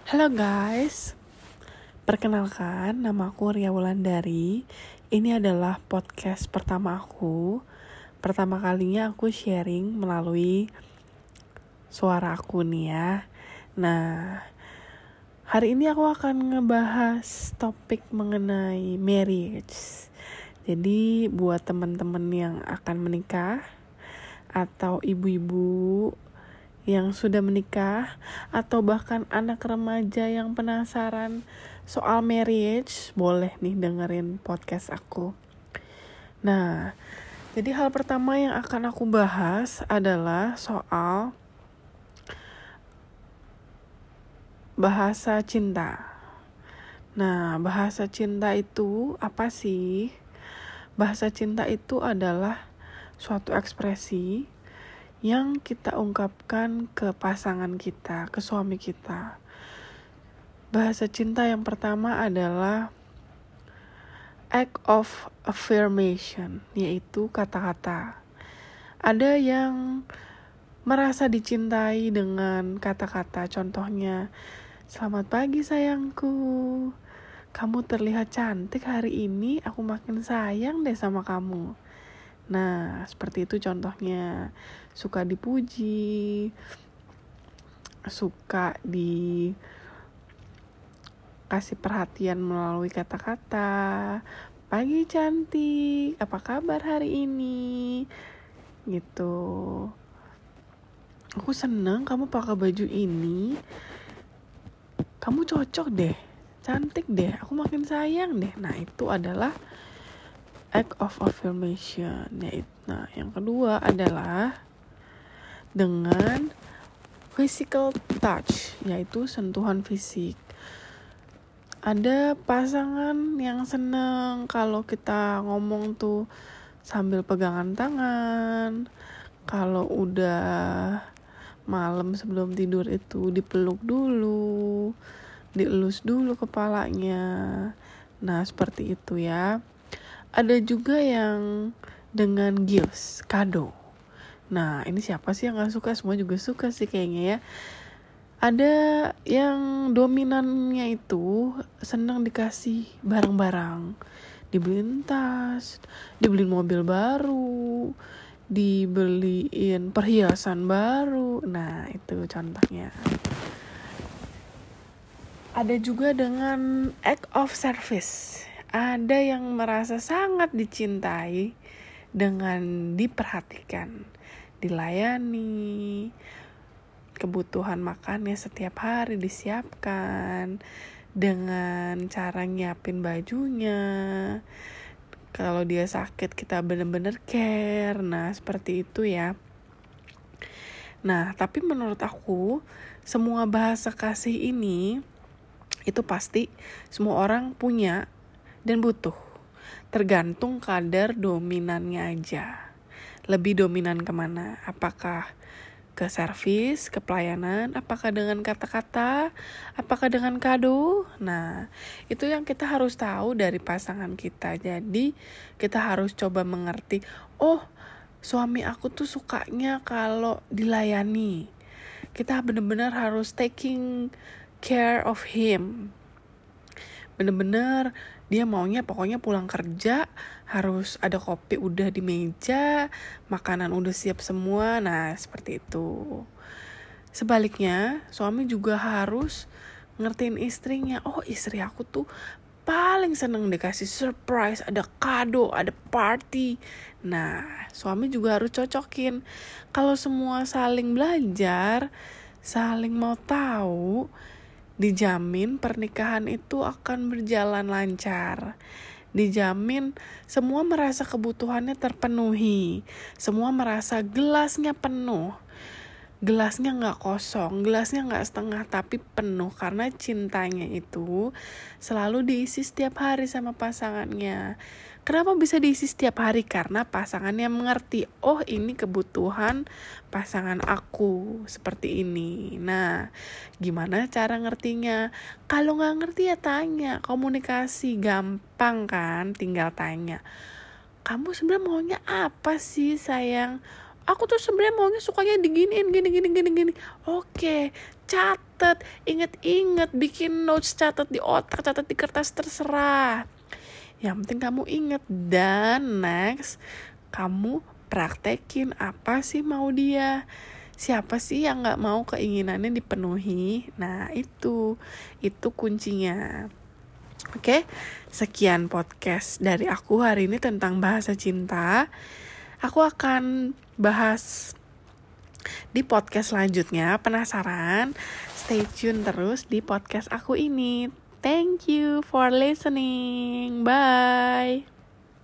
Halo guys, perkenalkan nama aku Ria Wulandari. Ini adalah podcast pertama aku. Pertama kalinya aku sharing melalui suara aku nih ya. Nah, hari ini aku akan ngebahas topik mengenai marriage. Jadi buat teman-teman yang akan menikah atau ibu-ibu yang sudah menikah atau bahkan anak remaja yang penasaran soal marriage, boleh nih dengerin podcast aku. Nah, jadi hal pertama yang akan aku bahas adalah soal bahasa cinta. Nah, bahasa cinta itu apa sih? Bahasa cinta itu adalah suatu ekspresi yang kita ungkapkan ke pasangan kita, ke suami kita. Bahasa cinta yang pertama adalah act of affirmation, yaitu kata-kata. Ada yang merasa dicintai dengan kata-kata, contohnya, selamat pagi sayangku, kamu terlihat cantik hari ini, aku makin sayang deh sama kamu. Nah, seperti itu contohnya. Suka dipuji, suka dikasih perhatian melalui kata-kata. Pagi cantik, apa kabar hari ini? Gitu. Aku seneng kamu pakai baju ini. Kamu cocok deh, cantik deh, aku makin sayang deh. Nah, itu adalah act of affirmation. Nah, yang kedua adalah dengan physical touch, yaitu sentuhan fisik. Ada pasangan yang seneng kalau kita ngomong tuh sambil pegangan tangan. Kalau udah malam sebelum tidur itu dipeluk dulu, dielus dulu kepalanya. Nah, seperti itu ya. Ada juga yang dengan gifts, kado. Nah, ini siapa sih yang gak suka? Semua juga suka sih kayaknya ya. Ada yang dominannya itu senang dikasih barang-barang. Dibeliin tas, dibeliin mobil baru, dibeliin perhiasan baru. Nah, itu contohnya. Ada juga dengan act of service. Ada yang merasa sangat dicintai dengan diperhatikan, dilayani, kebutuhan makannya setiap hari disiapkan, dengan cara nyiapin bajunya. Kalau dia sakit kita benar-benar care. Nah, seperti itu ya. Nah, tapi menurut aku semua bahasa kasih ini itu pasti semua orang punya dan butuh. Tergantung kadar dominannya aja. Lebih dominan kemana? Apakah ke servis, ke pelayanan, apakah dengan kata-kata, apakah dengan kado? Nah, itu yang kita harus tahu dari pasangan kita. Jadi, kita harus coba mengerti, oh, suami aku tuh sukanya kalau dilayani. Kita benar-benar harus taking care of him. Bener-bener dia maunya pokoknya pulang kerja harus ada kopi udah di meja, makanan udah siap semua. Nah, seperti itu. Sebaliknya, suami juga harus ngertiin istrinya. Oh, istri aku tuh paling seneng dikasih surprise, ada kado, ada party. Nah, suami juga harus cocokin. Kalau semua saling belajar, saling mau tahu, dijamin pernikahan itu akan berjalan lancar. Dijamin semua merasa kebutuhannya terpenuhi. Semua merasa gelasnya penuh. Gelasnya gak kosong, gelasnya gak setengah tapi penuh. Karena cintanya itu selalu diisi setiap hari sama pasangannya. Kenapa bisa diisi setiap hari? Karena pasangannya mengerti, oh ini kebutuhan pasangan aku seperti ini. Nah, gimana cara ngertinya? Kalau gak ngerti ya tanya. Komunikasi gampang kan, tinggal tanya. Kamu sebenarnya maunya apa sih sayang? aku tuh sebenarnya maunya sukanya diginiin gini. Oke, catet, inget, bikin notes, catat di otak, catat di kertas, terserah. Yang penting kamu inget. Dan next, kamu praktekin apa sih mau dia. Siapa sih yang gak mau keinginannya dipenuhi? Nah itu kuncinya. Oke, sekian podcast dari aku hari ini tentang bahasa cinta. Aku akan bahas di podcast selanjutnya. Penasaran? Stay tune terus di podcast aku ini. Thank you for listening. Bye.